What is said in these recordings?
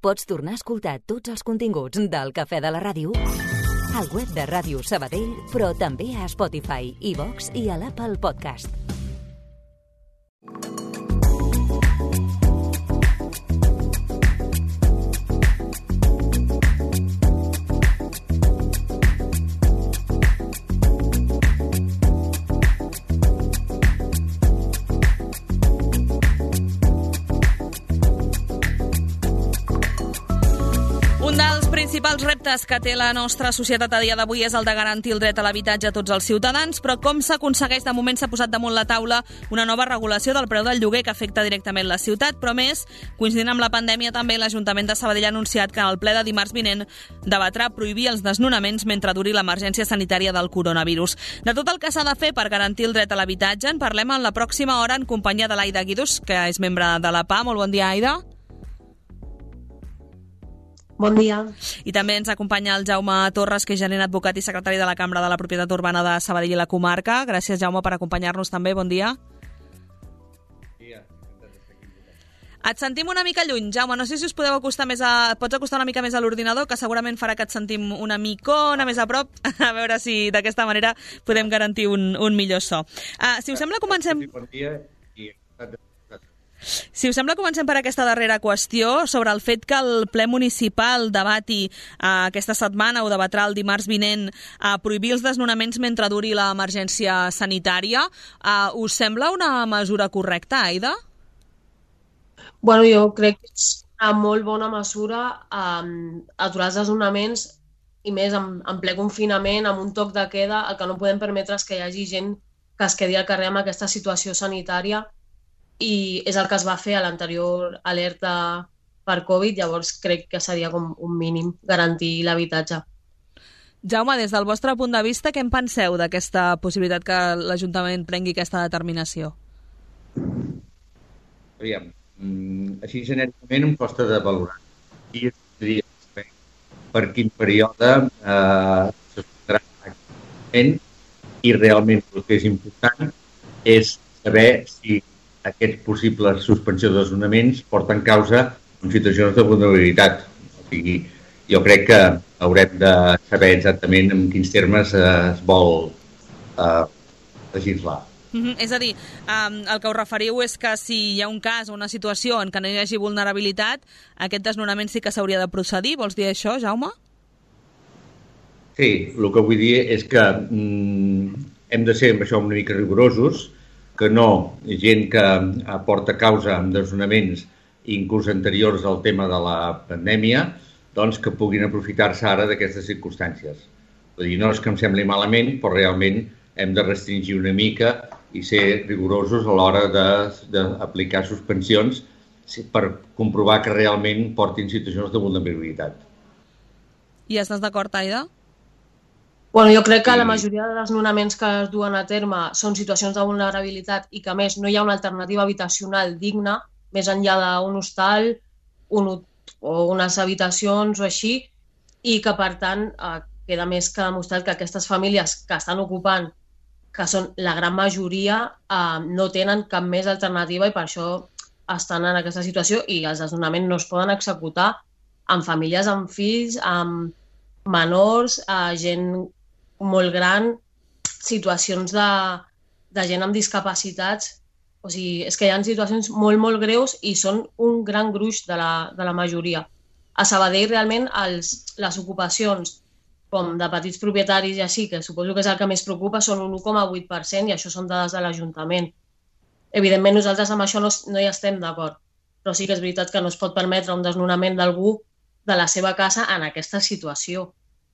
Pots tornar a escoltar tots els continguts del Cafè de la Ràdio al web de Ràdio Sabadell, però també a Spotify, iVox i a l'Apple Podcast. Un dels principals reptes que té la nostra societat a dia d'avui és el de garantir el dret a l'habitatge a tots els ciutadans, però com s'aconsegueix? De moment s'ha posat damunt la taula una nova regulació del preu del lloguer que afecta directament la ciutat, però més, coincidint amb la pandèmia, també l'Ajuntament de Sabadell ha anunciat que en el ple de dimarts vinent debatrà prohibir els desnonaments mentre duri l'emergència sanitària del coronavirus. De tot el que s'ha de fer per garantir el dret a l'habitatge en parlem en la pròxima hora en companyia de l'Aida Guidús, que és membre de la PA. Molt bon dia, Aida. Bon dia. I també ens acompanya el Jaume Torres, que és gerent advocat i secretari de la Cambra de la Propietat Urbana de Sabadell i la comarca. Gràcies, Jaume, per acompanyar-nos també. Bon dia. Et sentim una mica lluny, Jaume. No sé si us podeu acostar més pots acostar una mica més a l'ordinador, que segurament farà que et sentim una micona més a prop, a veure si d'aquesta manera podem garantir un millor so. Si us sembla, comencem... Si us sembla, comencem per aquesta darrera qüestió sobre el fet que el ple municipal debati aquesta setmana o debatrà el dimarts vinent prohibir els desnonaments mentre duri l'emergència sanitària. Us sembla una mesura correcta, Aida? Bueno, jo crec que és una molt bona mesura aturar els desnonaments i més en ple confinament, amb un toc de queda. El que no podem permetre és que hi hagi gent que es quedi al carrer amb aquesta situació sanitària, i és el que es va fer a l'anterior alerta per Covid, llavors crec que seria com un mínim garantir l'habitatge. Jaume, des del vostre punt de vista, què en penseu d'aquesta possibilitat que l'Ajuntament prengui aquesta determinació? Aviam, així genèricament em costa de valorar. I podria saber per quin període se suspendrà exactament, i realment el que és important és saber si aquests possibles suspensió de desnonaments porten causa en situacions de vulnerabilitat. O sigui, jo crec que haurem de saber exactament en quins termes es vol legislar. És a dir, el que us referiu és que si hi ha un cas o una situació en què no hi hagi vulnerabilitat, aquest desnonament sí que s'hauria de procedir. Vols dir això, Jaume? Sí, el que vull dir és que hem de ser amb això una mica rigorosos, que no gent que aporta causa amb desnonaments inclús anteriors al tema de la pandèmia, doncs que puguin aprofitar-se ara d'aquestes circumstàncies. Vull dir, no és que em sembli malament, però realment hem de restringir una mica i ser rigorosos a l'hora d'aplicar suspensions per comprovar que realment portin situacions de vulnerabilitat. I estàs d'acord, Aida? Bueno, jo crec que la majoria de desnonaments que es duen a terme són situacions de vulnerabilitat i que, a més, no hi ha una alternativa habitacional digna, més enllà d'un hostal o unes habitacions o així, i que, per tant, queda més que demostrat que aquestes famílies que estan ocupant, que són la gran majoria, no tenen cap més alternativa i per això estan en aquesta situació, i els desnonaments no es poden executar amb famílies, amb fills, amb menors, gent molt gran, situacions de gent amb discapacitats. O sigui, és que hi ha situacions molt, molt greus i són un gran gruix de la majoria. A Sabadell, realment, les ocupacions com de petits propietaris i així, que suposo que és el que més preocupa, són un 1,8% i això són dades de l'Ajuntament. Evidentment, nosaltres amb això no hi estem d'acord, però sí que és veritat que no es pot permetre un desnonament d'algú de la seva casa en aquesta situació.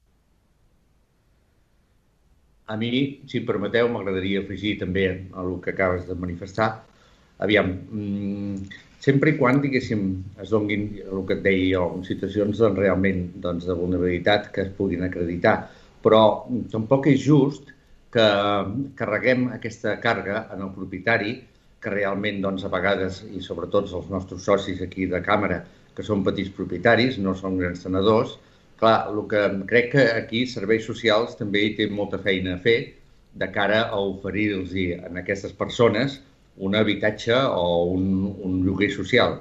A mi, si em permeteu, m'agradaria afegir també a el que acabes de manifestar. Aviam, sempre i quan, diguéssim, es donguin, el que et deia jo, situacions realment de vulnerabilitat que es puguin acreditar. Però tampoc és just que carreguem aquesta càrrega en el propietari, que realment, a vegades, i sobretot els nostres socis aquí de càmera, que són petits propietaris, no són grans tenedors. Clar, el que crec que aquí serveis socials també hi té molta feina a fer de cara a oferir-los a aquestes persones un habitatge o un lloguer social.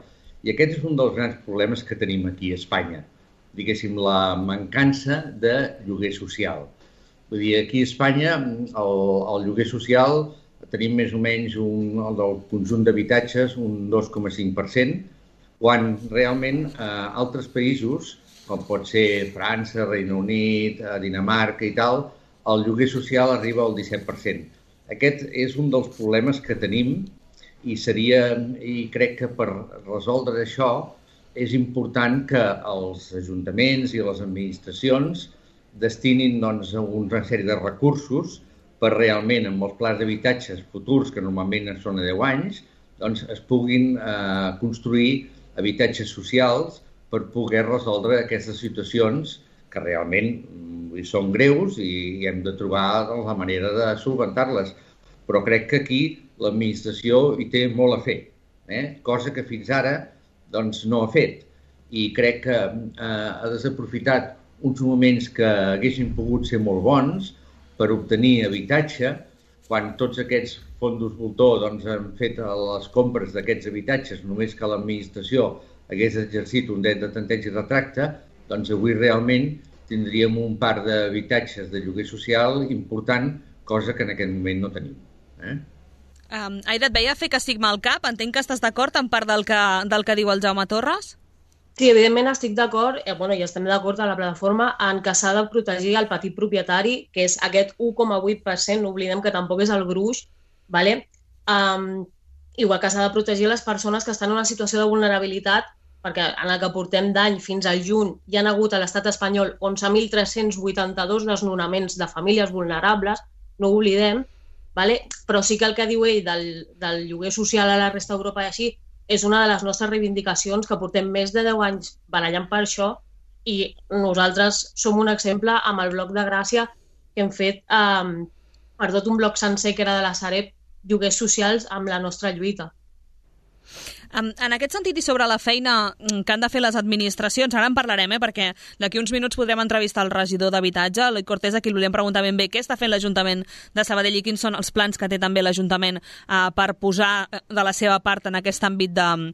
I aquest és un dels grans problemes que tenim aquí a Espanya. Diguéssim, la mancança de lloguer social. Vull dir, aquí a Espanya el lloguer social tenim més o menys el del conjunt d'habitatges un 2,5%, quan realment altres països, com pot ser França, Regne Unit, Dinamarca i tal, el lloguer social arriba al 17%. Aquest és un dels problemes que tenim i crec que per resoldre això és important que els ajuntaments i les administracions destinin una sèrie de recursos per realment, amb els plans d'habitatges futurs, que normalment són a 10 anys, doncs es puguin construir habitatges socials per poder resoldre aquestes situacions que realment són greus i hem de trobar la manera de solventar-les. Però crec que aquí l'administració hi té molt a fer, cosa que fins ara no ha fet. I crec que ha desaprofitat uns moments que haguessin pogut ser molt bons per obtenir habitatge, quan tots aquests fons voltor han fet les compres d'aquests habitatges, només que l'administració hagués exercit un dret de tanteig i retracte, doncs avui realment tindríem un parc d'habitatges de lloguer social important, cosa que en aquest moment no tenim. Aida, et veia fer que estic mal cap. Entenc que estàs d'acord en part del que diu el Jaume Torres? Sí, evidentment estic d'acord, i estem d'acord a la plataforma en que s'ha de protegir el petit propietari, que és aquest 1,8%, no oblidem que tampoc és el gruix, igual que s'ha de protegir les persones que estan en una situació de vulnerabilitat, perquè en el que portem d'any fins al juny hi ha hagut a l'estat espanyol 11.382 desnonaments de famílies vulnerables, no ho oblidem, però sí que el que diu ell del lloguer social a la resta d'Europa i així és una de les nostres reivindicacions, que portem més de 10 anys barallant per això, i nosaltres som un exemple amb el bloc de Gràcia que hem fet per tot un bloc sencer que era de la Sareb, lloguers socials amb la nostra lluita. En aquest sentit i sobre la feina que han de fer les administracions, ara en parlarem, perquè d'aquí uns minuts podrem entrevistar el regidor d'Habitatge, Eloi Cortés, a qui li volem preguntar ben bé què està fent l'Ajuntament de Sabadell i quins són els plans que té també l'Ajuntament per posar de la seva part en aquest àmbit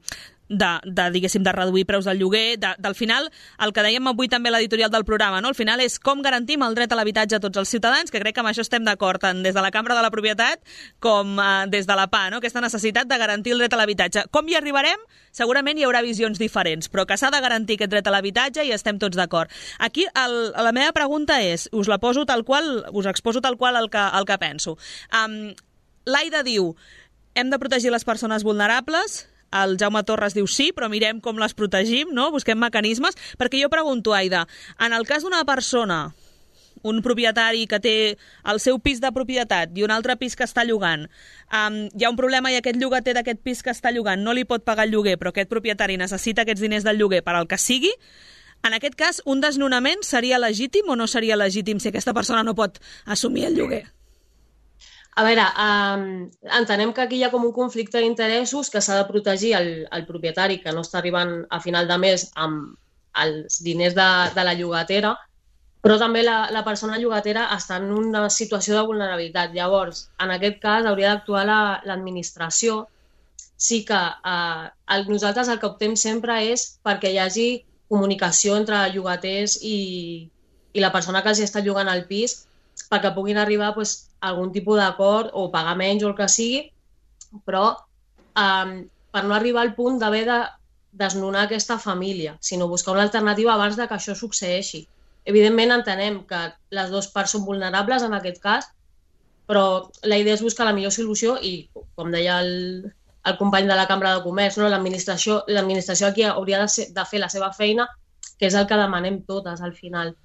de reduir preus del lloguer. Del final, el que dèiem avui també a l'editorial del programa, al final és com garantim el dret a l'habitatge a tots els ciutadans, que crec que amb això estem d'acord tant des de la Cambra de la Propietat com des de la PA, aquesta necessitat de garantir el dret a l'habitatge. Com hi arribarem? Segurament hi haurà visions diferents, però que s'ha de garantir aquest dret a l'habitatge i estem tots d'acord. Aquí la meva pregunta és, us exposo tal qual el que penso. L'Aida diu, hem de protegir les persones vulnerables. El Jaume Torres diu sí, però mirem com les protegim, busquem mecanismes, perquè jo pregunto, Aida, en el cas d'una persona, un propietari que té el seu pis de propietat i un altre pis que està llogant, hi ha un problema i aquest llogater d'aquest pis que està llogant no li pot pagar el lloguer, però aquest propietari necessita aquests diners del lloguer per al que sigui, en aquest cas, un desnonament seria legítim o no seria legítim si aquesta persona no pot assumir el lloguer? A veure, entenem que aquí hi ha com un conflicte d'interessos, que s'ha de protegir el propietari que no està arribant a final de mes amb els diners de la llogatera, però també la persona llogatera està en una situació de vulnerabilitat. Llavors, en aquest cas, hauria d'actuar l'administració. Sí que nosaltres el que optem sempre és perquè hi hagi comunicació entre llogaters i la persona que els està llogant el pis, perquè puguin arribar a algun tipus d'acord o pagar menys o el que sigui, però per no arribar al punt d'haver de desnonar aquesta família, sinó buscar una alternativa abans que això succeeixi. Evidentment entenem que les dues parts són vulnerables en aquest cas, però la idea és buscar la millor solució i, com deia el company de la Cambra de Comerç, l'administració aquí hauria de fer la seva feina, que és el que demanem totes al final.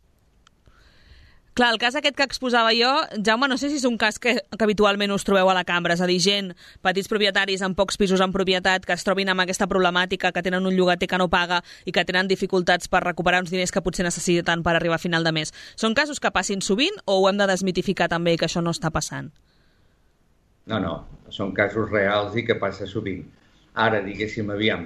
Clar, el cas aquest que exposava jo, Jaume, no sé si és un cas que habitualment us trobeu a la cambra, és a dir, gent, petits propietaris amb pocs pisos en propietat que es trobin amb aquesta problemàtica, que tenen un llogater que no paga i que tenen dificultats per recuperar uns diners que potser necessiten per arribar a final de mes. Són casos que passin sovint o ho hem de desmitificar també que això no està passant? No, són casos reals i que passa sovint. Ara, diguéssim, aviam,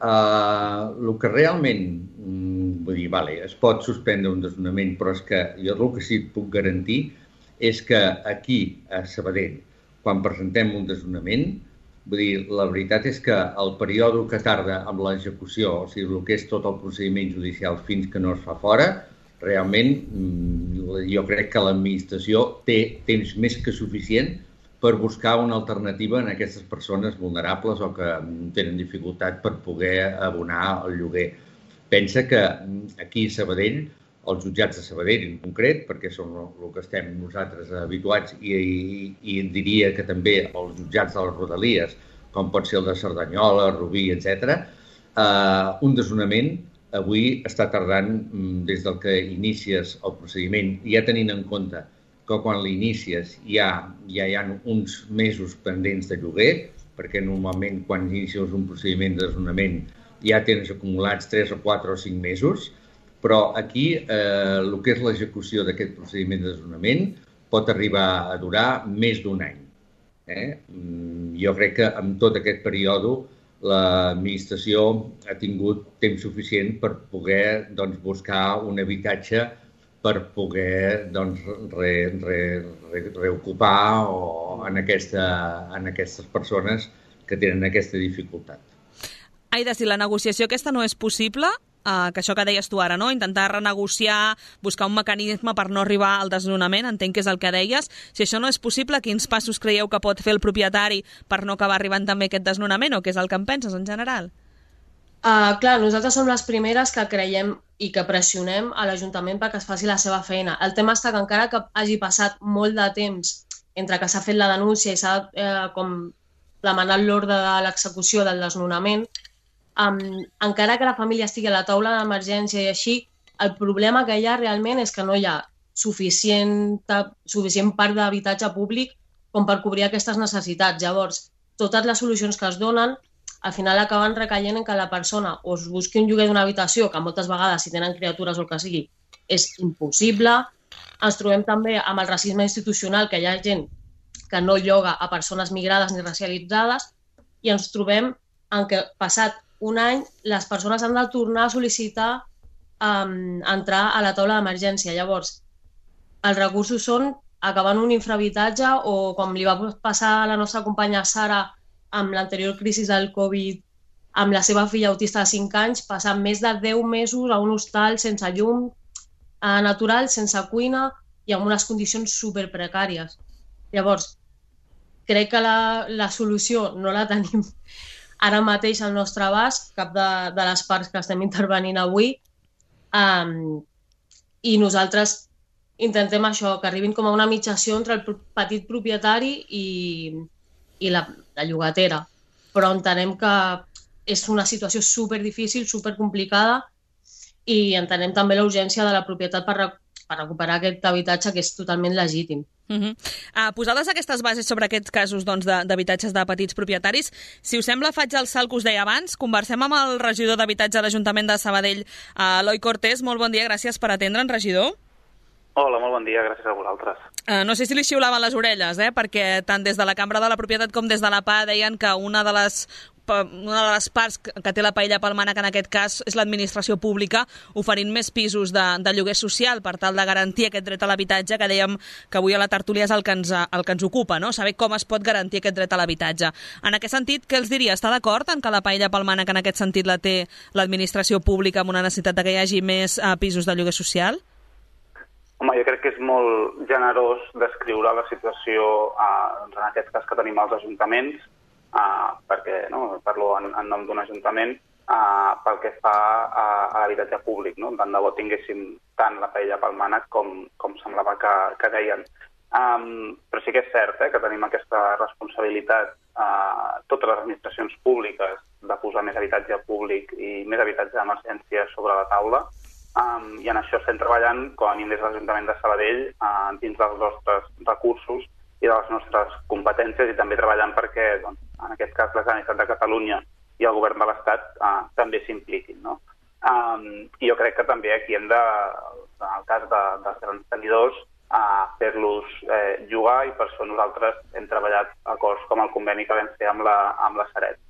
el que realment, vull dir, es pot suspendre un desnonament, però és que jo el que sí et puc garantir és que aquí, a Sabadell, quan presentem un desnonament, Vull dir, la veritat és que el període que tarda amb l'execució, o sigui, el que és tot el procediment judicial fins que no es fa fora, realment jo crec que l'administració té temps més que suficient per buscar una alternativa en aquestes persones vulnerables o que tenen dificultat per poder abonar el lloguer. Pensa que aquí a Sabadell, els jutjats de Sabadell en concret, perquè són el que estem nosaltres habituats, i diria que també els jutjats de les Rodalies, com pot ser el de Cerdanyola, Rubí, etc., un desnonament avui està tardant des del que inicies el procediment, ja tenint en compte que quan l'inicies ja hi ha uns mesos pendents de lloguer, perquè normalment quan inicies un procediment de desnonament ja tens acumulats 3 o 4 o 5 mesos, però aquí el que és l'execució d'aquest procediment de desnonament pot arribar a durar més d'un any. Jo crec que en tot aquest període l'administració ha tingut temps suficient per poder buscar un habitatge per poder reocupar en aquestes persones que tenen aquesta dificultat. Aida, si la negociació aquesta no és possible, que això que deies tu ara, no? Intentar renegociar, buscar un mecanisme per no arribar al desnonament, entenc que és el que deies. Si això no és possible, quins passos creieu que pot fer el propietari per no acabar arribant també aquest desnonament, o què és el que en penses en general? Clar, nosaltres som les primeres que creiem i que pressionem a l'Ajuntament perquè es faci la seva feina. El tema està que encara que hagi passat molt de temps entre que s'ha fet la denúncia i s'ha demanat l'ordre de l'execució del desnonament, encara que la família estigui a la taula d'emergència i així, el problema que hi ha realment és que no hi ha suficient part d'habitatge públic com per cobrir aquestes necessitats. Llavors, totes les solucions que es donen al final acaben recaient en que la persona o es busqui un lloguer d'una habitació, que moltes vegades, si tenen criatures o el que sigui, és impossible. Ens trobem també amb el racisme institucional, que hi ha gent que no lloga a persones migrades ni racialitzades, i ens trobem en què, passat un any, les persones han de tornar a sol·licitar entrar a la taula d'emergència. Llavors, els recursos són acabar en un infrahabitatge o, com li va passar a la nostra companya Sara amb l'anterior crisi del Covid, amb la seva filla autista de 5 anys, passar més de 10 mesos a un hostal sense llum natural, sense cuina i amb unes condicions superprecàries. Llavors, crec que la solució no la tenim ara mateix al nostre abast, cap de les parts que estem intervenint avui, i nosaltres intentem això, que arribin com a una mitjació entre el petit propietari i la llogatera. Però entenem que és una situació superdifícil, supercomplicada, i entenem també la urgència de la propietat per recuperar aquest habitatge que és totalment legítim. Posades aquestes bases sobre aquests casos d'habitatges de petits propietaris, si us sembla faig el salt que us deia abans, conversem amb el regidor d'habitatge de l'Ajuntament de Sabadell, Eloi Cortés. Molt bon dia, gràcies per atendre'ns, regidor. Hola, molt bon dia, gràcies a vosaltres. No sé si li xiulaven les orelles, perquè tant des de la Cambra de la Propietat com des de la PA deien que una de les parts que té la paella pel mànec en aquest cas és l'administració pública oferint més pisos de lloguer social per tal de garantir aquest dret a l'habitatge, que dèiem que avui a la tertúlia és el que ens ocupa, no? Saber com es pot garantir aquest dret a l'habitatge. En aquest sentit, què els diria? Està d'acord en que la paella pel mànec en aquest sentit la té l'administració pública amb una necessitat que hi hagi més pisos de lloguer social? Home, jo crec que és molt generós descriure la situació, en aquest cas que tenim als ajuntaments, perquè parlo en nom d'un ajuntament, pel que fa a l'habitatge públic. Tant de bo tinguéssim tant la paella pel mànec com semblava que deien. Però sí que és cert que tenim aquesta responsabilitat, totes les administracions públiques, de posar més habitatge públic i més habitatge d'emergència sobre la taula. I en això estem treballant, com a mínim des de l'Ajuntament de Sabadell, dins dels nostres recursos i de les nostres competències, i també treballant perquè, en aquest cas, la Generalitat de Catalunya i el Govern de l'Estat també s'impliquin. I jo crec que també aquí hem de, en el cas dels grans tenidors, fer-los jugar, i per això nosaltres hem treballat acords com el conveni que vam fer amb la Sareb.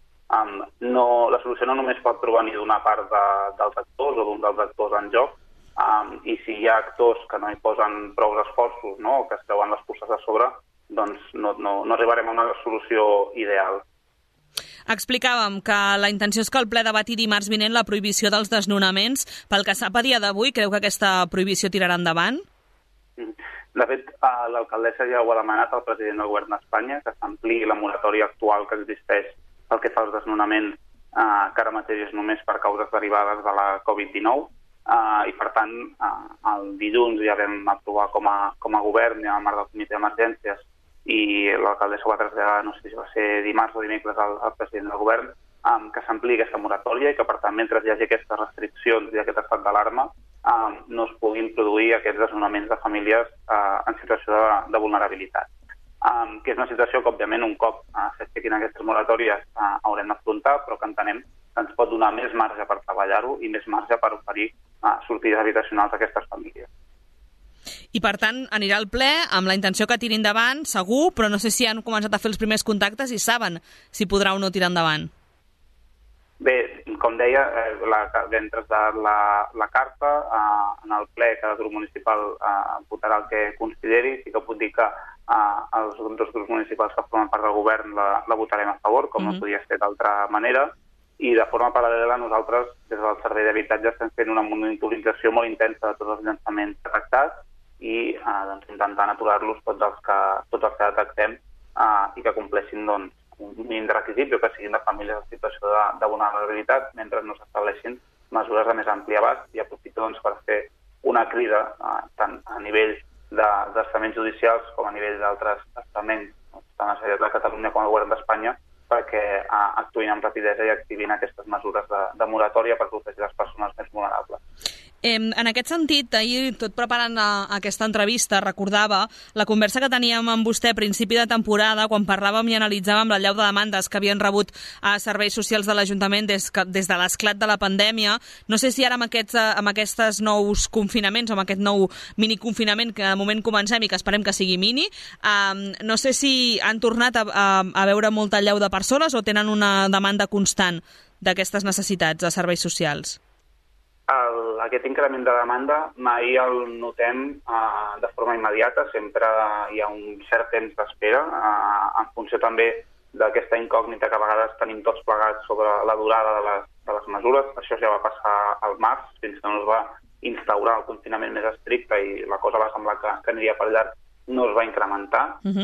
La solució no només pot provenir d'una part dels actors o d'un dels actors en joc, i si hi ha actors que no hi posen prou esforços, o que es treuen les puces a sobre, doncs no arribarem a una solució ideal. Explicàvem que la intenció és que el ple debati dimarts vinent la prohibició dels desnonaments. Pel que sap a dia d'avui, creu que aquesta prohibició tirarà endavant? De fet, l'alcaldessa ja ho ha demanat al president del govern d'Espanya, que s'ampliï la moratòria actual que existeix pel que fa als desnonaments, que ara mateix és només per causes derivades de la Covid-19. I, per tant, el dilluns ja vam aprovar com a govern, ja al marc del comitè d'emergències, i l'alcaldessa ho va traslladar, no sé si va ser dimarts o dimecres al president del govern, que s'ampliï aquesta moratòria i que, per tant, mentre hi hagi aquestes restriccions i aquest estat d'alarma, no es puguin produir aquests desnonaments de famílies en situació de vulnerabilitat. Que és una situació que, òbviament, un cop s'aixequin aquestes moratòries haurem d'afrontar, però que entenem que ens pot donar més marge per treballar-ho i més marge per oferir sortides habitacionals a aquestes famílies. I, per tant, anirà al ple amb la intenció que tiri endavant, segur, però no sé si han començat a fer els primers contactes i saben si podrà o no tirar endavant. Bé, com deia, vam traslladar la carta en el ple, cada grup municipal votarà el que consideri. Sí que puc dir que els dos grups municipals que formen part del govern la votarem a favor, com no podia ser d'altra manera, i de forma paral·lela nosaltres, des del Servei d'Habitatge, estem fent una monitorització molt intensa de tots els llançaments detectats i intentant aturar-los tots els que detectem i que compleixin un mínim de requisits o que siguin de famílies en situació de vulnerabilitat mentre no s'estableixin mesures de més ampli abast. I aprofito per fer una crida tant a nivell d'estaments judicials com a nivell d'altres estaments, tant a la Generalitat de Catalunya com al Govern d'Espanya, perquè actuïn amb rapidesa i activin aquestes mesures de moratòria per protegir les persones més vulnerables. En aquest sentit, ahir, tot preparant aquesta entrevista, recordava la conversa que teníem amb vostè a principi de temporada, quan parlàvem i analitzàvem l'allau de demandes que havien rebut a serveis socials de l'Ajuntament des de l'esclat de la pandèmia. No sé si ara amb aquests nous confinaments, o amb aquest nou miniconfinament que de moment comencem i que esperem que sigui mini, no sé si han tornat a veure molt allau de persones o tenen una demanda constant d'aquestes necessitats de serveis socials. Aquest increment de demanda mai el notem de forma immediata, sempre hi ha un cert temps d'espera, en funció també d'aquesta incògnita que a vegades tenim tots plegats sobre la durada de les mesures. Això ja va passar al març, fins que no es va instaurar el confinament més estricte i la cosa va semblar que aniria per llarg, no es va incrementar.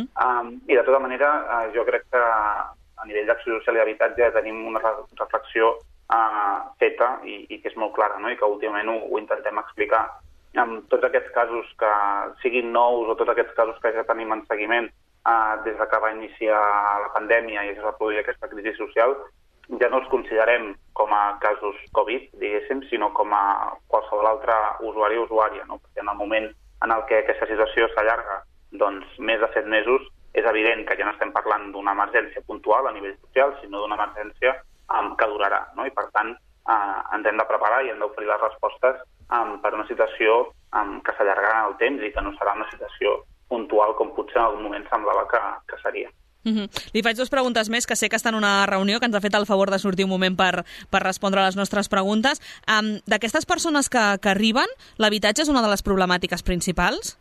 I de tota manera, jo crec que a nivell d'acció social i d'habitatge tenim una reflexió feta i que és molt clara, no? I que últimament ho intentem explicar. Amb tots aquests casos que siguin nous o tots aquests casos que ja tenim en seguiment des que va iniciar la pandèmia i es va produir aquesta crisi social, ja no els considerem com a casos Covid, diguéssim, sinó com a qualsevol altre usuari o usuària, no? Perquè en el moment en el que aquesta situació s'allarga més de 7 mesos, és evident que ja no estem parlant d'una emergència puntual a nivell social, sinó d'una emergència que durarà, no? I per tant ens hem de preparar i hem d'oferir les respostes per una situació que s'allargarà en el temps i que no serà una situació puntual com potser en algun moment semblava que seria. Li faig 2 preguntes més, que sé que està en una reunió, que ens ha fet el favor de sortir un moment per respondre a les nostres preguntes. D'aquestes persones que arriben, l'habitatge és una de les problemàtiques principals?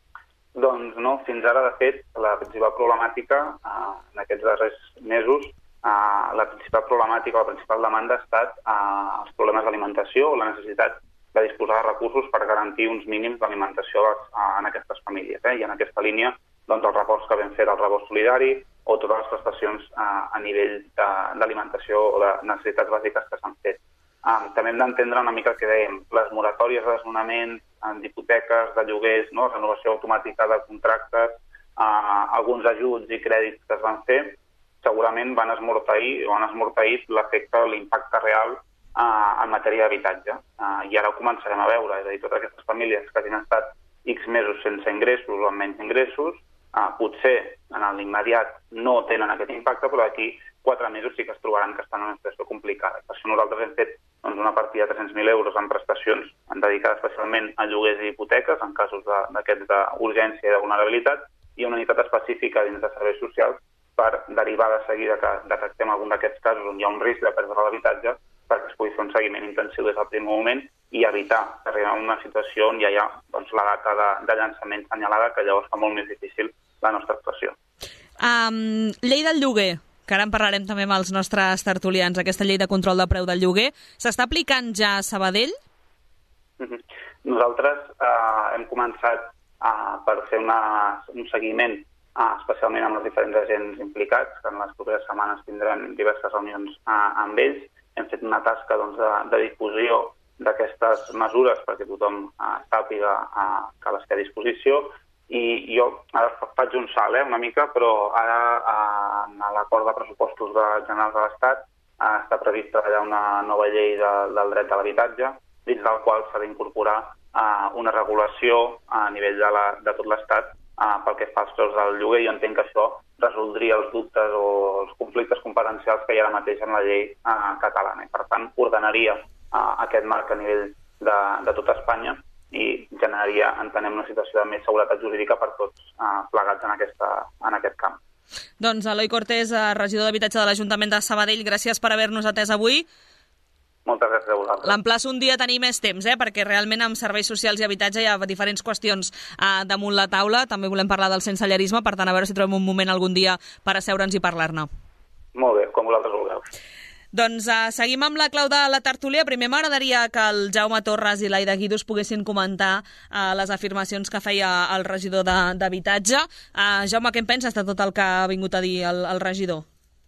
Doncs no, fins ara, de fet, la principal problemàtica en aquests darrers mesos, la principal problemàtica, la principal demanda ha estat els problemes d'alimentació o la necessitat de disposar de recursos per garantir uns mínims d'alimentació en aquestes famílies. I en aquesta línia, els reports que vam fer del rebost solidari o totes les prestacions a nivell d'alimentació o de necessitats bàsiques que s'han fet. També hem d'entendre una mica el que dèiem, les moratòries de desnonaments, d'hipoteques, de lloguers, renovació automàtica de contractes, alguns ajuts i crèdits que es van fer, segurament van esmorteir l'efecte, l'impacte real en matèria d'habitatge. I ara ho començarem a veure, és a dir, totes aquestes famílies que han estat X mesos sense ingressos o amb menys ingressos, potser en l'immediat no tenen aquest impacte, però d'aquí 4 mesos sí que es trobaran que estan en una situació complicada. Per això nosaltres hem fet una partida de 300.000 euros en prestacions dedicades especialment a lloguers i hipoteques, en casos d'aquests d'urgència i de vulnerabilitat, i una unitat específica dins de serveis socials per derivar de seguida que detectem algun d'aquests casos on hi ha un risc de perdre l'habitatge, perquè es pugui fer un seguiment intensiu des del primer moment i evitar arribar a una situació on ja hi ha la data de llançament assenyalada, que llavors fa molt més difícil la nostra actuació. Llei del lloguer, que ara en parlarem també amb els nostres tertulians, aquesta llei de control de preu del lloguer. S'està aplicant ja a Sabadell? Nosaltres hem començat per fer un seguiment, especialment amb els diferents agents implicats, que en les properes setmanes tindrem diverses reunions amb ells. Hem fet una tasca de difusió d'aquestes mesures perquè tothom sàpiga que les té a disposició. I jo ara faig un salt una mica, però ara en l'acord de pressupostos generals de l'Estat està previst treballar una nova llei del dret de l'habitatge, dins del qual s'ha d'incorporar una regulació a nivell de tot l'Estat pel que fa als preus del lloguer. Jo entenc que això resoldria els dubtes o els conflictes competencials que hi ha ara mateix en la llei catalana. I, per tant, ordenaria aquest marc a nivell de tota Espanya i generaria, entenem, una situació de més seguretat jurídica per tots plegats en aquest camp. Doncs Eloi Cortés, regidor d'Habitatge de l'Ajuntament de Sabadell, gràcies per haver-nos atès avui. Moltes gràcies a vosaltres. L'emplaço un dia a tenir més temps, perquè realment amb serveis socials i habitatge hi ha diferents qüestions damunt la taula. També volem parlar del sensellarisme, per tant, a veure si trobem un moment algun dia per asseure'ns i parlar-ne. Molt bé, com vosaltres vulgueu. Doncs seguim amb la clau de la tertúlia. Primer m'agradaria que el Jaume Torres i l'Aida Guidos poguessin comentar les afirmacions que feia el regidor d'Habitatge. Jaume, què en penses de tot el que ha vingut a dir el regidor?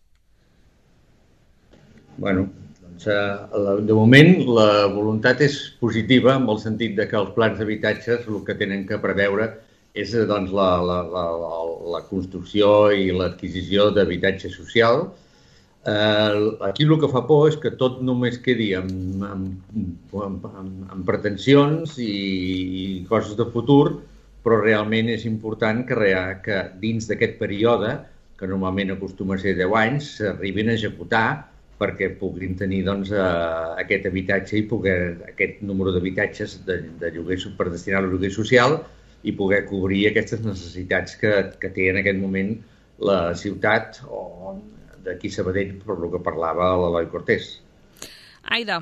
Bueno, doncs, de moment la voluntat és positiva en el sentit de que els plans d'habitatges el que tenen que preveure és doncs, la construcció i l'adquisició d'habitatge social. Aquí el que fa por és que tot només quedi amb pretensions i coses de futur, però realment és important que dins d'aquest període, que normalment acostuma a ser 10 anys, s'arribin a executar perquè puguin tenir aquest habitatge i aquest número d'habitatges de lloguer per destinar al lloguer social i poder cobrir aquestes necessitats que té en aquest moment la ciutat o d'aquí Sabadell, per el que parlava l'Eloi Cortés. Aida.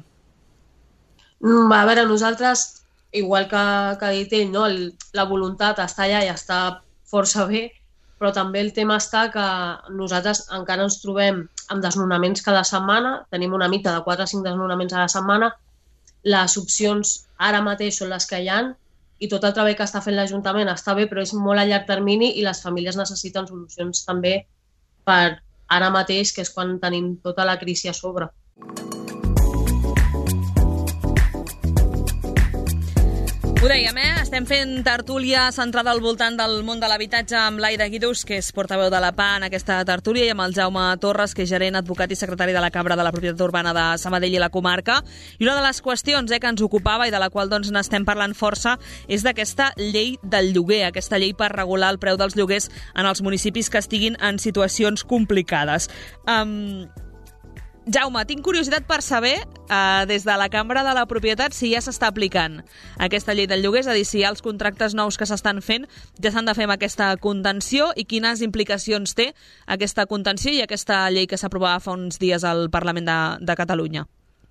A veure, nosaltres, igual que ha dit ell, la voluntat està allà i està força bé, però també el tema està que nosaltres encara ens trobem amb desnonaments cada setmana, tenim una mica de 4 o 5 desnonaments a la setmana, les opcions ara mateix són les que hi ha i tot el treball que està fent l'Ajuntament està bé, però és molt a llarg termini i les famílies necessiten solucions també per ara mateix, que és quan tenim tota la crisi a sobre. Ho dèiem, estem fent tertúlia centrada al voltant del món de l'habitatge amb l'Aida Guidos, que és portaveu de la PA en aquesta tertúlia, i amb el Jaume Torres, que és gerent, advocat i secretari de la Cambra de la Propietat Urbana de Sabadell i la comarca. I una de les qüestions que ens ocupava i de la qual n'estem parlant força és d'aquesta llei del lloguer, aquesta llei per regular el preu dels lloguers en els municipis que estiguin en situacions complicades. Jaume, tinc curiositat per saber, des de la Cambra de la Propietat, si ja s'està aplicant aquesta llei del lloguer, és a dir, si hi ha els contractes nous que s'estan fent, ja s'han de fer amb aquesta contenció i quines implicacions té aquesta contenció i aquesta llei que s'aprovava fa uns dies al Parlament de Catalunya.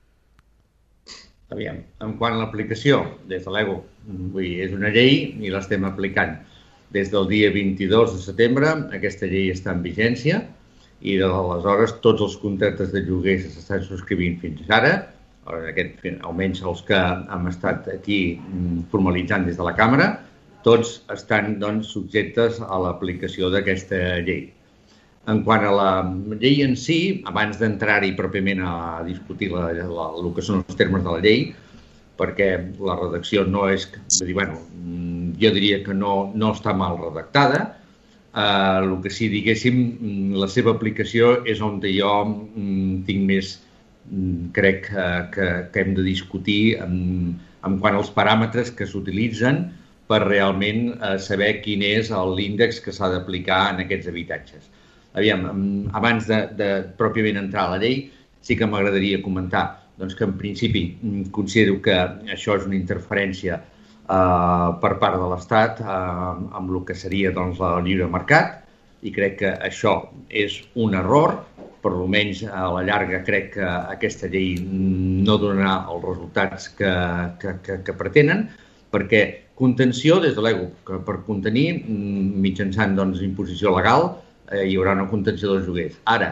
Aviam, en quant a l'aplicació, des de l'EGO, és una llei i l'estem aplicant. Des del dia 22 de setembre aquesta llei està en vigència, i d'aleshores tots els contractes de lloguer s'estan subscrivint fins ara, almenys els que hem estat aquí formalitzant des de la Càmera, tots estan subjectes a l'aplicació d'aquesta llei. En quant a la llei en si, abans d'entrar-hi pròpiament a discutir el que són els termes de la llei, perquè la redacció no és... Jo diria que no està mal redactada. El que sí, diguéssim, la seva aplicació és on jo tinc més, crec que hem de discutir en quant als paràmetres que s'utilitzen per realment saber quin és l'índex que s'ha d'aplicar en aquests habitatges. Aviam, abans de pròpiament entrar a la llei, sí que m'agradaria comentar que en principi considero que això és una interferència per part de l'Estat amb el que seria el lliure mercat i crec que això és un error, per almenys a la llarga crec que aquesta llei no donarà els resultats que pretenen, perquè contenció des de l'EGO, que per contenir mitjançant imposició legal hi haurà una contenció dels lloguers. Ara,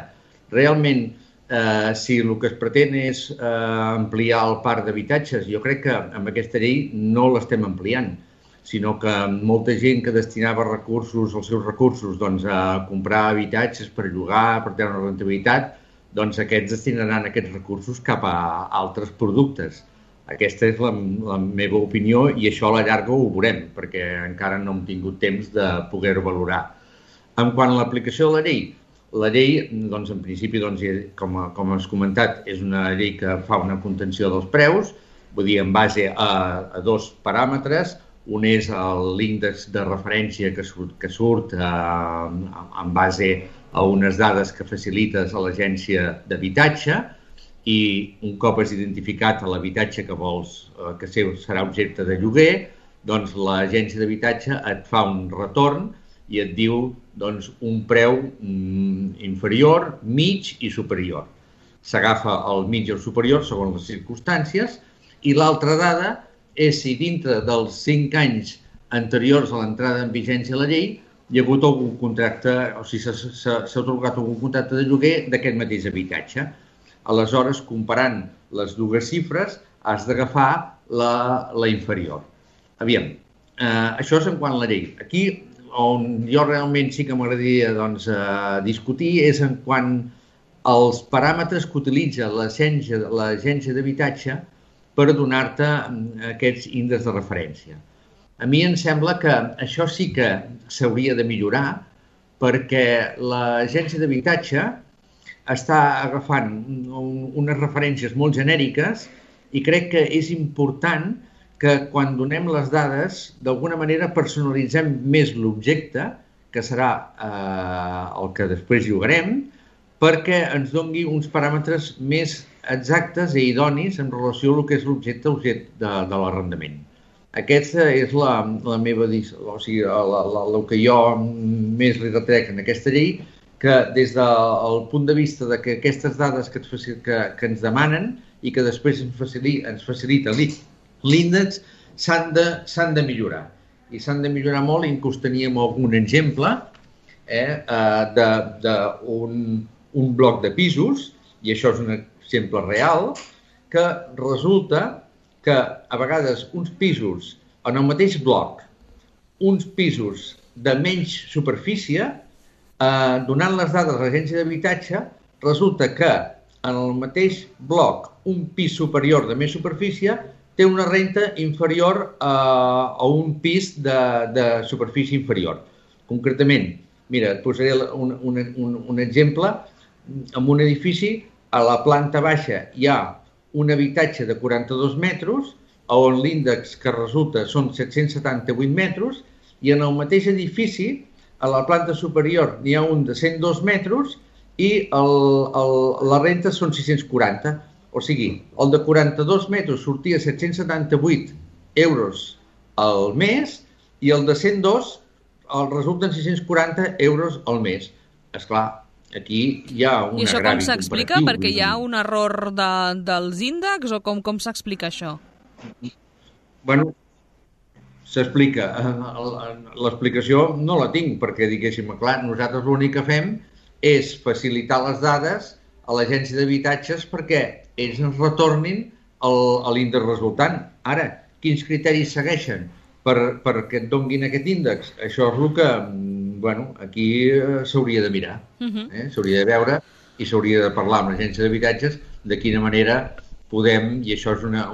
realment, si el que es pretén és ampliar el parc d'habitatges, jo crec que amb aquesta llei no l'estem ampliant, sinó que molta gent que destinava recursos, els seus recursos, a comprar habitatges per llogar, per tenir una rentabilitat, doncs aquests destinaran aquests recursos cap a altres productes. Aquesta és la meva opinió i això a la llarga ho veurem, perquè encara no hem tingut temps de poder-ho valorar. En quant a l'aplicació de la llei, en principi, com has comentat, és una llei que fa una contenció dels preus, vull dir, en base a dos paràmetres. Un és l'índex de referència que surt en base a unes dades que facilites a l'agència d'habitatge i un cop has identificat l'habitatge que vols que serà objecte de lloguer, doncs l'agència d'habitatge et fa un retorn i et diu un preu inferior, mig i superior. S'agafa el mig i el superior segons les circumstàncies i l'altra dada és si dintre dels 5 anys anteriors a l'entrada en vigència de la llei hi ha hagut algun contracte, o sigui, s'ha atorgat algun contracte de lloguer d'aquest mateix habitatge. Aleshores, comparant les dues xifres, has d'agafar la inferior. Aviam, això és en quant a la llei. Aquí, on jo realment sí que m'agradaria discutir és en quant als paràmetres que utilitza l'agència d'habitatge per donar-te aquests índexs de referència. A mi em sembla que això sí que s'hauria de millorar perquè l'agència d'habitatge està agafant unes referències molt genèriques i crec que és important que quan donem les dades d'alguna manera personalitzem més l'objecte, que serà el que després llogarem, perquè ens doni uns paràmetres més exactes i idonis en relació al que és l'objecte de l'arrendament. Aquesta és la meva... O sigui, el que jo més li retrec en aquesta llei, que des del punt de vista de que aquestes dades que ens demanen i que després ens facilita l'índex s'han de millorar. I s'han de millorar molt i inclús teníem algun exemple d'un bloc de pisos, i això és un exemple real, que resulta que a vegades uns pisos en el mateix bloc, uns pisos de menys superfície, donant les dades a l'agència d'habitatge, resulta que en el mateix bloc un pis superior de més superfície té una renta inferior a un pis de superfície inferior. Concretament, mira, et posaré un exemple. En un edifici, a la planta baixa hi ha un habitatge de 42 metres, on l'índex que resulta són 778 metres, i en el mateix edifici, a la planta superior, n'hi ha un de 102 metres i la renta són 640. O sigui, el de 42 metres sortia 778 euros al mes i el de 102 resulten 640 euros al mes. Esclar, aquí hi ha un agravi comparatiu. I això com s'explica? Perquè hi ha un error dels índexs o com s'explica això? Bueno, s'explica. L'explicació no la tinc perquè, diguéssim, clar, nosaltres l'únic que fem és facilitar les dades a l'agència d'habitatges perquè ells ens retornin l'índex resultant. Ara, quins criteris segueixen perquè et donguin aquest índex? Això és el que, bueno, aquí s'hauria de mirar, s'hauria de veure i s'hauria de parlar amb l'agència d'habitatges de quina manera podem, i això és una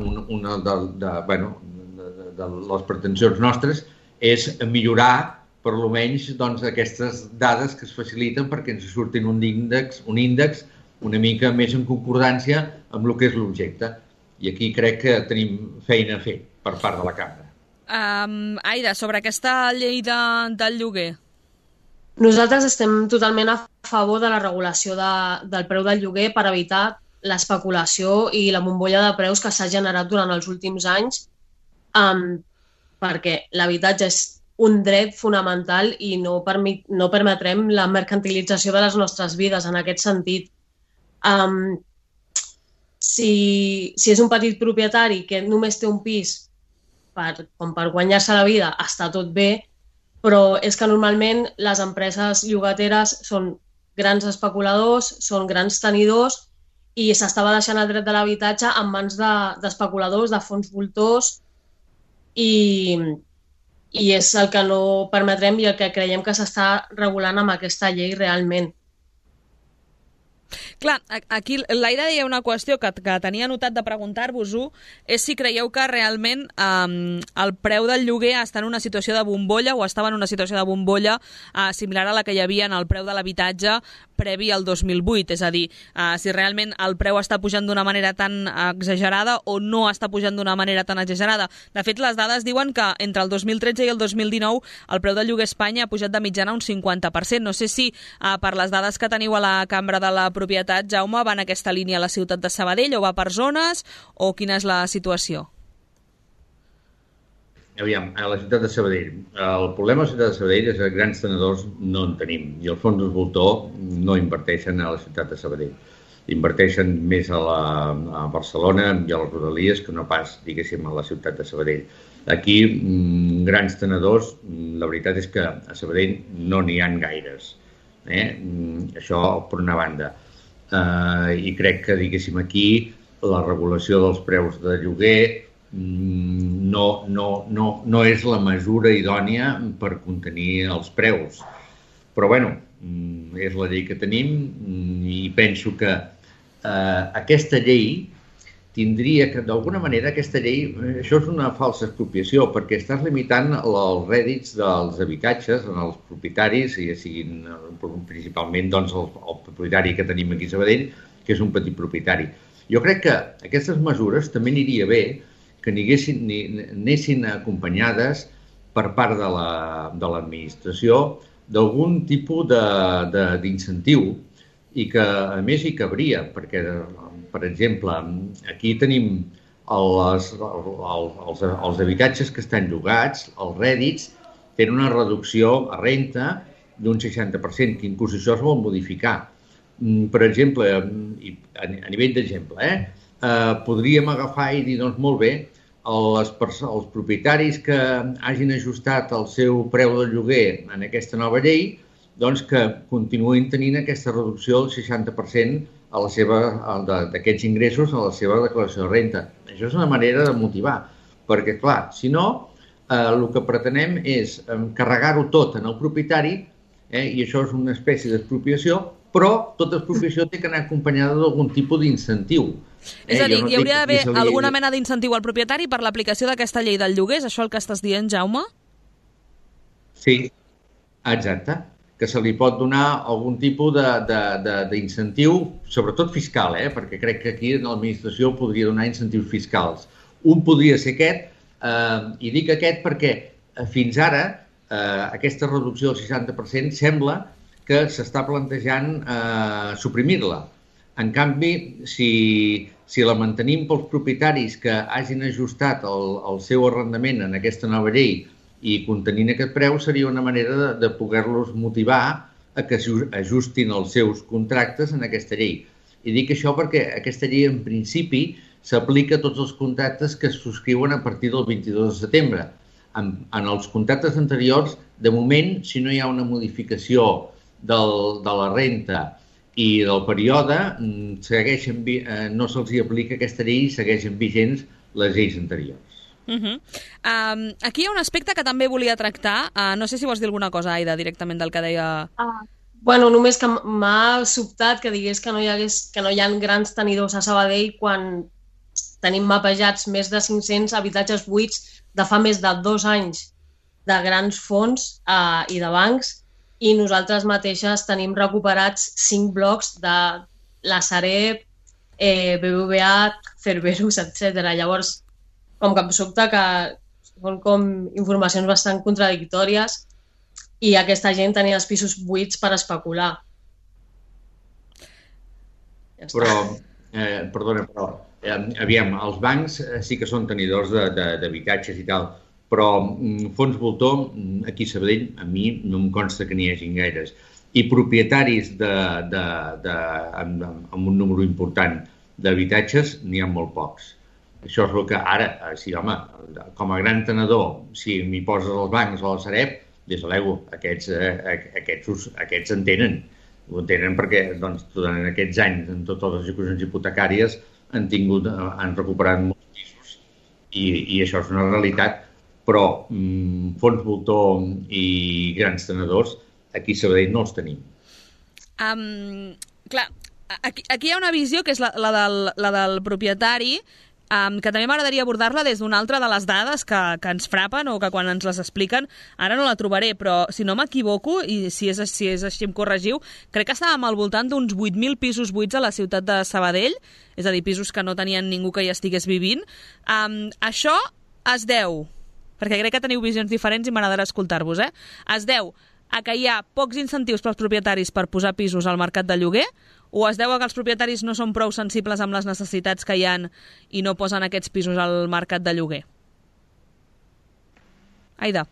de les pretensions nostres, és millorar per almenys aquestes dades que es faciliten perquè ens surtin un índex una mica més en concordància amb el que és l'objecte. I aquí crec que tenim feina a fer per part de la cambra. Aida, sobre aquesta llei del lloguer. Nosaltres estem totalment a favor de la regulació del preu del lloguer per evitar l'especulació i la bombolla de preus que s'ha generat durant els últims anys, perquè l'habitatge és un dret fonamental i no permetrem la mercantilització de les nostres vides en aquest sentit. Si és un petit propietari que només té un pis com per guanyar-se la vida, està tot bé, però és que normalment les empreses llogateres són grans especuladors, són grans tenidors i s'estava deixant el dret de l'habitatge en mans d'especuladors, de fons voltors i és el que no permetrem i el que creiem que s'està regulant amb aquesta llei realment. Clar, aquí l'Aida deia una qüestió que tenia notat de preguntar-vos-ho, és si creieu que realment el preu del lloguer està en una situació de bombolla o estava en una situació de bombolla similar a la que hi havia en el preu de l'habitatge previ al 2008, és a dir, si realment el preu està pujant d'una manera tan exagerada o no està pujant d'una manera tan exagerada. De fet, les dades diuen que entre el 2013 i el 2019 el preu del lloguer a Espanya ha pujat de mitjana un 50%. No sé si per les dades que teniu a la Cambra de la Propietat, Jaume, va en aquesta línia a la ciutat de Sabadell o va per zones o quina és la situació? Aviam, a la ciutat de Sabadell. El problema a la ciutat de Sabadell és que grans tenedors no en tenim i els fons voltor no inverteixen a la ciutat de Sabadell. Inverteixen més a Barcelona i a les Rodalies que no pas, diguéssim, a la ciutat de Sabadell. Aquí, grans tenedors, la veritat és que a Sabadell no n'hi ha gaires. Això per una banda. I crec que, diguéssim, aquí la regulació dels preus de lloguer no és la mesura idònia per contenir els preus. Però, bueno, és la llei que tenim i penso que aquesta llei tindria que, d'alguna manera, aquesta llei, això és una falsa expropiació, perquè estàs limitant els rèdits dels habitatges en els propietaris, i siguin principalment doncs, el propietari que tenim aquí a Sabadell, que és un petit propietari. Jo crec que aquestes mesures també aniria bé que anessin acompanyades per part de l'administració d'algun tipus d'incentiu i que, a més, hi cabria, perquè, per exemple, aquí tenim els habitatges que estan llogats, els rèdits, tenen una reducció a renta d'un 60%, que inclús això es vol modificar. Per exemple, a nivell d'exemple, podríem agafar i dir, doncs molt bé, els propietaris que hagin ajustat el seu preu del lloguer en aquesta nova llei, doncs que continuïn tenint aquesta reducció del 60% d'aquests ingressos a la seva declaració de renta. Això és una manera de motivar, perquè, clar, si no, el que pretenem és carregar-ho tot en el propietari, i això és una espècie d'expropiació, però tota expropiació té que anar acompanyada d'algun tipus d'incentiu. És a dir, hi hauria d'haver alguna mena d'incentiu al propietari per l'aplicació d'aquesta llei del lloguer? És això el que estàs dient, Jaume? Sí, exacte. Que se li pot donar algun tipus d'incentiu, sobretot fiscal, perquè crec que aquí l'administració podria donar incentius fiscals. Un podria ser aquest, i dic aquest perquè fins ara aquesta reducció del 60% sembla que s'està plantejant suprimir-la. En canvi, si la mantenim pels propietaris que hagin ajustat el seu arrendament en aquesta nova llei i contenint aquest preu, seria una manera de poder-los motivar a que ajustin els seus contractes en aquesta llei. I dic això perquè aquesta llei, en principi, s'aplica a tots els contractes que es subscriuen a partir del 22 de setembre. En els contractes anteriors, de moment, si no hi ha una modificació de la renta i del període, no se'ls aplica aquesta llei i segueixen vigents les lleis anteriors. Aquí hi ha un aspecte que també volia tractar. No sé si vols dir alguna cosa, Aida, directament del que deia... Només que m'ha sobtat que digués que no hi ha grans tenidors a Sabadell quan tenim mapejats més de 500 habitatges buits de fa més de 2 anys de grans fons i de bancs, i nosaltres mateixes tenim recuperats 5 blocs de la Sareb, BBVA, Cerberus, etc. Llavors, com que em sobta que són com informacions bastant contradictòries i aquesta gent tenia els pisos buits per especular. Aviam, els bancs sí que són tenidors d'habitatges i tal, però fons voltor, aquí a Sabadell, a mi no em consta que n'hi hagin gaires. I propietaris amb un número important d'habitatges n'hi ha molt pocs. Això és el que ara, sí, home, com a gran tenedor, si m'hi poses els bancs o la Sareb, des de l'ego, aquests en tenen. ho tenen perquè durant aquests anys, en totes les execucions hipotecàries, han recuperat molts pisos i això és una realitat, però fons voltor i grans tenedors aquí a Sabadell no els tenim. Clar, aquí hi ha una visió que és la del propietari, que també m'agradaria abordar-la des d'una altra de les dades que ens frapen o que quan ens les expliquen, ara no la trobaré, però si no m'equivoco, i si és així em corregiu, crec que estàvem al voltant d'uns 8.000 pisos buits a la ciutat de Sabadell, és a dir, pisos que no tenien ningú que hi estigués vivint. Això es deu, perquè crec que teniu visions diferents i m'agradarà escoltar-vos, es deu a que hi ha pocs incentius pels propietaris per posar pisos al mercat de lloguer, o es deu a que els propietaris no són prou sensibles amb les necessitats que hi ha i no posen aquests pisos al mercat de lloguer? Aida.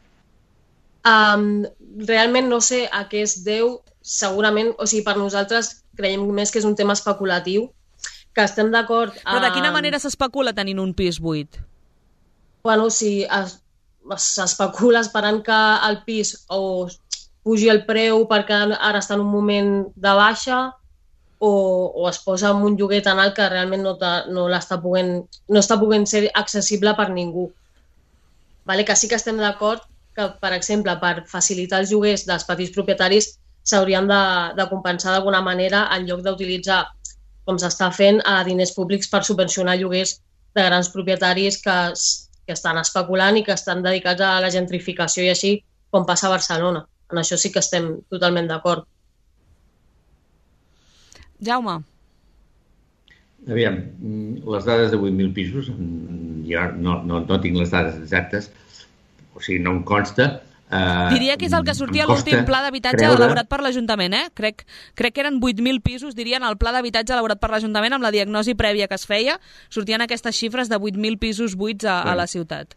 Realment no sé a què es deu, segurament, o sigui, per nosaltres creiem més que és un tema especulatiu, que estem d'acord... Però de quina manera s'especula tenint un pis buit? Bueno, si s'especula esperant que el pis o pugi el preu perquè ara està en un moment de baixa o es posa en un lloguer tan alt que realment no està poguent ser accessible per ningú. Vale? Que sí que estem d'acord que, per exemple, per facilitar els lloguers dels petits propietaris s'haurien de compensar d'alguna manera en lloc d'utilitzar, com s'està fent, diners públics per subvencionar lloguers de grans propietaris que estan especulant i que estan dedicats a la gentrificació i així, com passa a Barcelona. En això sí que estem totalment d'acord. Jaume. Aviam, les dades de 8.000 pisos, jo no tinc les dades exactes, o sigui, no em consta. Diria que és el que sortia a l'últim pla d'habitatge elaborat per l'Ajuntament, Crec que eren 8.000 pisos, dirien, el pla d'habitatge elaborat per l'Ajuntament amb la diagnosi prèvia que es feia, sortien aquestes xifres de 8.000 pisos buits a la ciutat.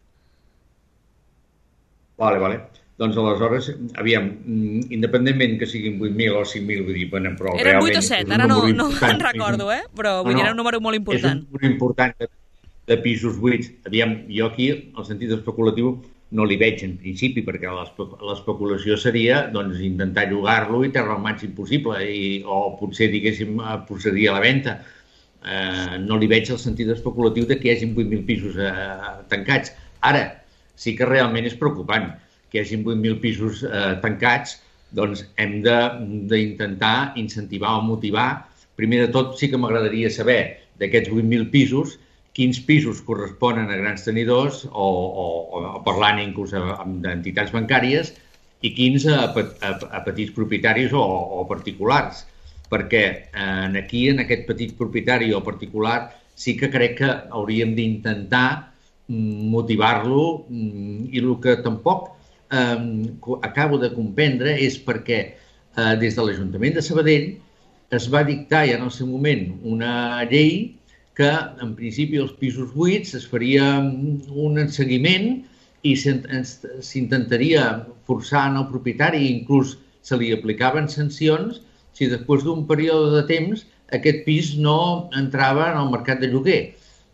Vale. Doncs aleshores, aviam, independentment que siguin 8.000 o 5.000, vull dir, però eren 8 o 7, ara no en recordo, però vull dir, era un número molt important. És un número important de pisos buits. Aviam, jo aquí, el sentit especulatiu, no li veig en principi, perquè l'especulació seria intentar llogar-lo i treure el màxim possible, o potser, diguéssim, procedir a la venda. No li veig el sentit especulatiu de que hi hagi 8.000 pisos tancats. Ara, sí que realment és preocupant que hi hagi 8.000 pisos tancats, doncs hem d'intentar incentivar o motivar. Primer de tot, sí que m'agradaria saber d'aquests 8.000 pisos quins pisos corresponen a grans tenidors o parlant inclús d'entitats bancàries i quins a petits propietaris o particulars. Perquè aquí, en aquest petit propietari o particular, sí que crec que hauríem d'intentar motivar-lo i el que tampoc acabo de comprendre és perquè des de l'Ajuntament de Sabadell es va dictar ja en el seu moment una llei que en principi els pisos buits es faria un seguiment i s'intentaria forçar en el propietari, inclús se li aplicaven sancions si després d'un període de temps aquest pis no entrava en el mercat de lloguer.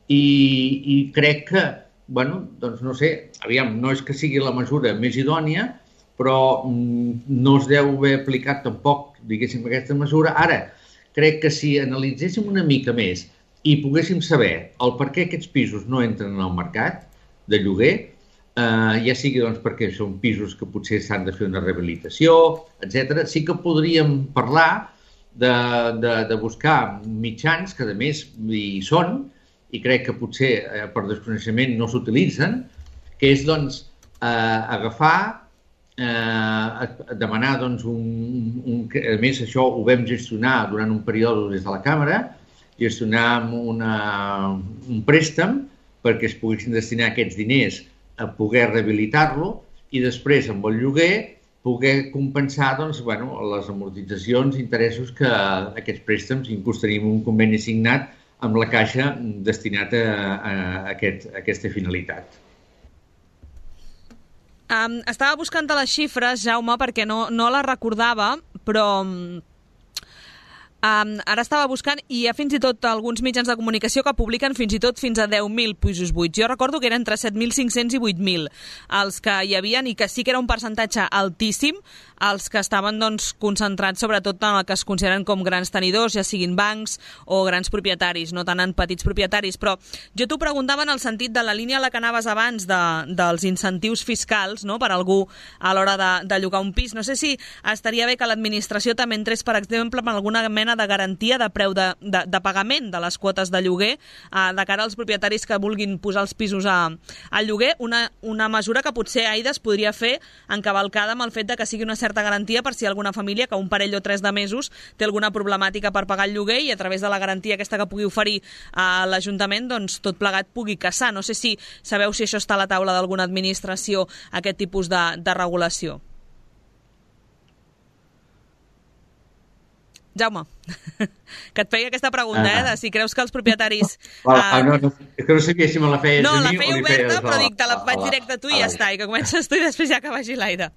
I crec que doncs no sé, aviam, no és que sigui la mesura més idònia, però no es deu haver aplicat tampoc, diguéssim, aquesta mesura. Ara, crec que si analitzéssim una mica més i poguéssim saber el per què aquests pisos no entren al mercat de lloguer, ja sigui doncs perquè són pisos que potser s'han de fer una rehabilitació, etc., sí que podríem parlar de buscar mitjans que, a més, hi són, i crec que potser per desconeixement no s'utilitzen, que és doncs agafar, demanar doncs a més això ho vam gestionar durant un període des de la Càmera, gestionar un préstec perquè es poguessin destinar aquests diners a poder rehabilitar-lo i després amb el lloguer poder compensar doncs, les amortitzacions i interessos que aquests préstecs, inclús tenim un conveni signat amb la Caixa destinat a aquesta finalitat. Estava buscant les xifres, Jaume, perquè no les recordava, però Ara estava buscant i hi ha fins i tot alguns mitjans de comunicació que publiquen fins i tot fins a 10.000 pisos buits. Jo recordo que eren entre 7.500 i 8.000 els que hi havia i que sí que era un percentatge altíssim els que estaven concentrats sobretot en el que es consideren com grans tenidors, ja siguin bancs o grans propietaris, no tant en petits propietaris. Però jo t'ho preguntava en el sentit de la línia a la que anaves abans dels incentius fiscals, no?, per algú a l'hora de llogar un pis. No sé si estaria bé que l'administració també entrés, per exemple, en alguna mena de garantia de preu de pagament de les quotes de lloguer de cara als propietaris que vulguin posar els pisos al lloguer, una mesura que potser Aida es podria fer encavalcada amb el fet de que sigui una certa garantia per si alguna família que un parell o 3 de mesos té alguna problemàtica per pagar el lloguer i a través de la garantia aquesta que pugui oferir a l'Ajuntament, doncs tot plegat pugui cassar. No sé si sabeu si això està a la taula d'alguna administració, aquest tipus de regulació. Jaume, que et feia aquesta pregunta, de si creus que els propietaris... No, és que no sabia si me la feies a mi o li feies... No, la feia oberta, però dic, te la faig directe a tu i ja està, i que comences tu i després ja que vagi l'Aida.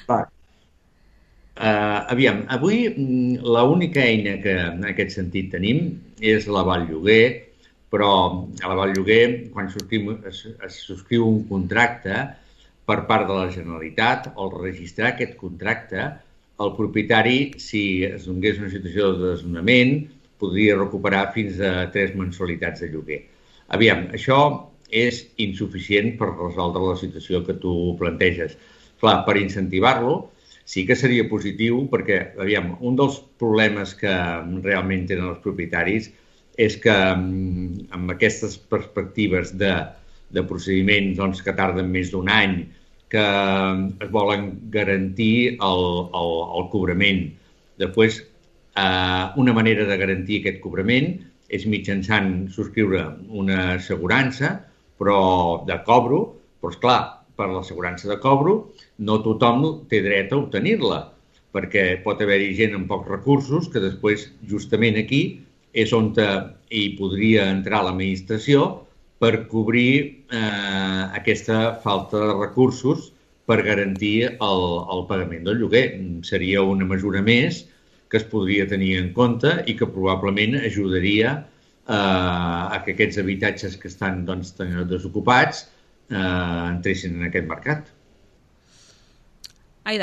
Aviam, avui l'única eina que en aquest sentit tenim és l'aval lloguer, però a l'aval lloguer, quan es subscriu un contracte per part de la Generalitat, al registrar aquest contracte, el propietari, si es donés una situació de desnonament, podria recuperar fins a 3 mensualitats de lloguer. Aviam, això és insuficient per resoldre la situació que tu planteges. Clar, per incentivar-lo, sí que seria positiu perquè, aviam, un dels problemes que realment tenen els propietaris és que amb aquestes perspectives de procediments que tarden més d'1 any, que es volen garantir el cobrament. Després, una manera de garantir aquest cobrament és mitjançant subscriure una assegurança, però de cobro, però esclar, per l'assegurança de cobro no tothom té dret a obtenir-la, perquè pot haver-hi gent amb pocs recursos que després, justament aquí, és on hi podria entrar l'administració per cobrir aquesta falta de recursos per garantir el pagament del lloguer. Seria una mesura més que es podria tenir en compte i que probablement ajudaria a que aquests habitatges que estan desocupats entressin en aquest mercat. Aida.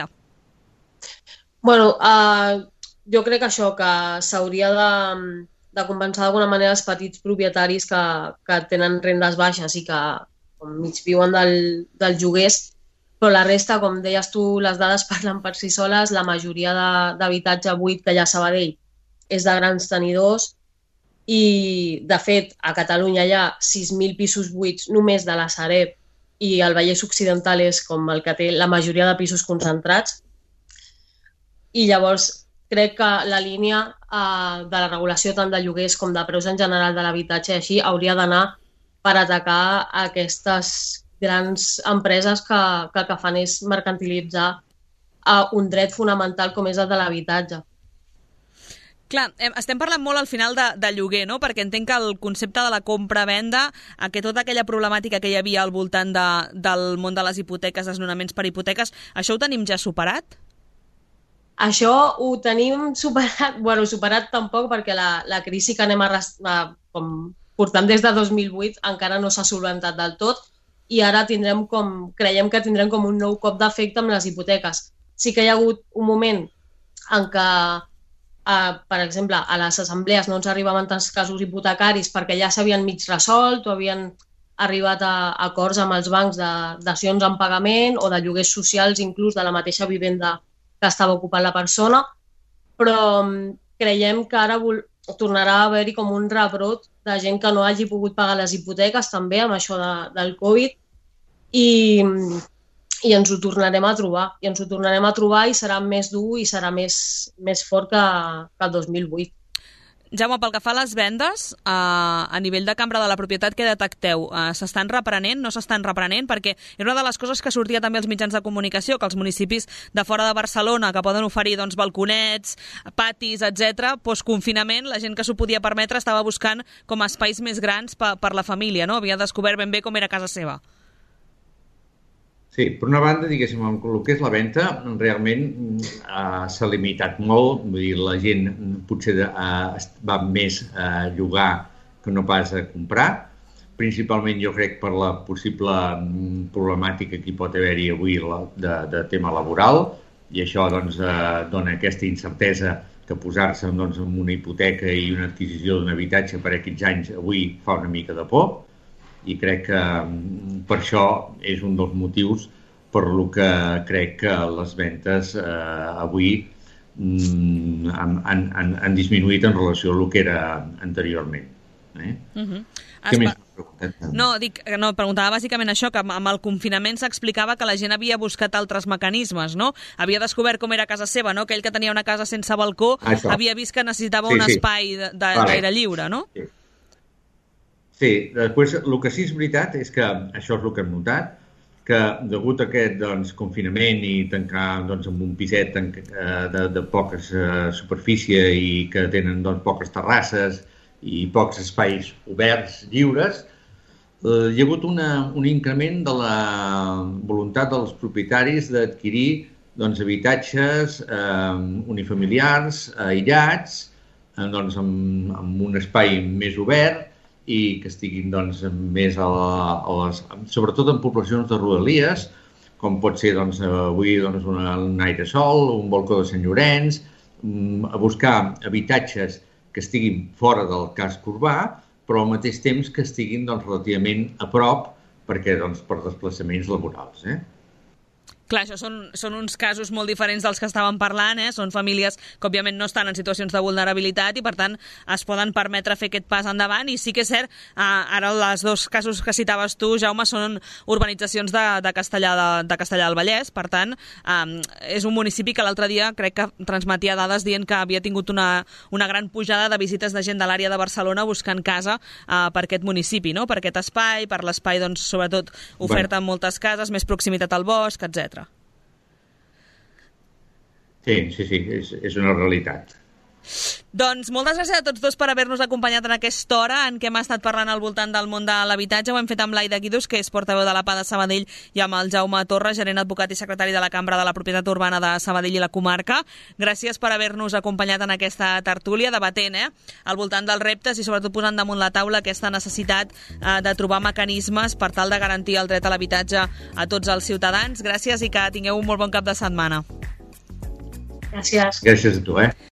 Bueno, jo crec que això, que s'hauria de compensar d'alguna manera els petits propietaris que tenen rendes baixes i que mig viuen dels lloguers, però la resta, com deies tu, les dades parlen per si soles, la majoria d'habitatge buit que hi ha a Sabadell és de grans tenidors i, de fet, a Catalunya hi ha 6.000 pisos buits només de la Sareb i el Vallès Occidental és com el que té la majoria de pisos concentrats. I llavors crec que la línia de la regulació tant de lloguers com de preus en general de l'habitatge així hauria d'anar per atacar aquestes grans empreses que el que fan és mercantilitzar un dret fonamental com és el de l'habitatge. Clar, estem parlant molt al final de lloguer, no? Perquè entenc que el concepte de la compra-venda, que tota aquella problemàtica que hi havia al voltant del món de les hipoteques, desnonaments per hipoteques, això ho tenim ja superat? Això ho tenim superat, bueno, superat tampoc perquè la crisi que anem portant des de 2008 encara no s'ha solventat del tot i ara creiem que tindrem com un nou cop d'efecte amb les hipoteques. Sí que hi ha hagut un moment en què, per exemple, a les assemblees no ens arribaven tants casos hipotecaris perquè ja s'havien mig resolt o havien arribat a acords amb els bancs de dacions en pagament o de lloguers socials inclús de la mateixa vivenda que estava ocupant la persona, però creiem que ara tornarà a haver-hi com un rebrot de gent que no hagi pogut pagar les hipoteques també amb això del Covid i ens ho tornarem a trobar. I ens ho tornarem a trobar i serà més dur i serà més fort que el 2008. Jaume, pel que fa a les vendes, a nivell de Cambra de la Propietat, què detecteu? S'estan reprenent, no s'estan reprenent? Perquè era una de les coses que sortia també als mitjans de comunicació, que els municipis de fora de Barcelona, que poden oferir balconets, patis, etc., post-confinament, la gent que s'ho podia permetre estava buscant com espais més grans per la família, no? Havia descobert ben bé com era casa seva. Sí, per una banda, diguéssim, amb el que és la venda, realment s'ha limitat molt, vull dir, la gent potser va més a llogar que no pas a comprar, principalment jo crec per la possible problemàtica que hi pot haver-hi avui de tema laboral, i això doncs, dona aquesta incertesa que posar-se doncs, en una hipoteca i una adquisició d'un habitatge per aquests anys avui fa una mica de por, i crec que per això és un dels motius per lo que crec que les vendes avui han disminuït en relació a lo que era anteriorment. Què més? No, preguntava bàsicament això, que amb el confinament s'explicava que la gent havia buscat altres mecanismes, no? Havia descobert com era casa seva, no? Aquell que tenia una casa sense balcó havia vist que necessitava un espai d'aire lliure, no? Sí, després el que sí és veritat és que això és el que hem notat, que degut a aquest confinament i tancar amb un piset de poca superfície i que tenen poques terrasses i pocs espais oberts, lliures, hi ha hagut un increment de la voluntat dels propietaris d'adquirir habitatges unifamiliars, aïllats, amb un espai més obert i que estiguin més sobretot en poblacions de rodalies, com pot ser avui un airesol, un balcó de Sant Llorenç, a buscar habitatges que estiguin fora del casc urbà, però al mateix temps que estiguin relativament a prop per desplaçaments laborals. Clar, això són uns casos molt diferents dels que estàvem parlant, són famílies que òbviament no estan en situacions de vulnerabilitat i per tant es poden permetre fer aquest pas endavant, i sí que és cert, ara els dos casos que citaves tu, Jaume, són urbanitzacions de Castellar del Vallès, per tant és un municipi que l'altre dia crec que transmetia dades dient que havia tingut una gran pujada de visites de gent de l'àrea de Barcelona buscant casa per aquest municipi, no? Per aquest espai, per l'espai sobretot oferta en moltes cases, més proximitat al bosc, etc. Sí, és una realitat. Doncs moltes gràcies a tots dos per haver-nos acompanyat en aquesta hora en què hem estat parlant al voltant del món de l'habitatge. Ho hem fet amb l'Aida Guidus, que és portaveu de la PA de Sabadell, i amb el Jaume Torres, gerent advocat i secretari de la Cambra de la Propietat Urbana de Sabadell i la comarca. Gràcies per haver-nos acompanyat en aquesta tertúlia, debatent al voltant dels reptes i sobretot posant damunt la taula aquesta necessitat de trobar mecanismes per tal de garantir el dret a l'habitatge a tots els ciutadans. Gràcies i que tingueu un molt bon cap de setmana. Gràcies. Gràcies a tu,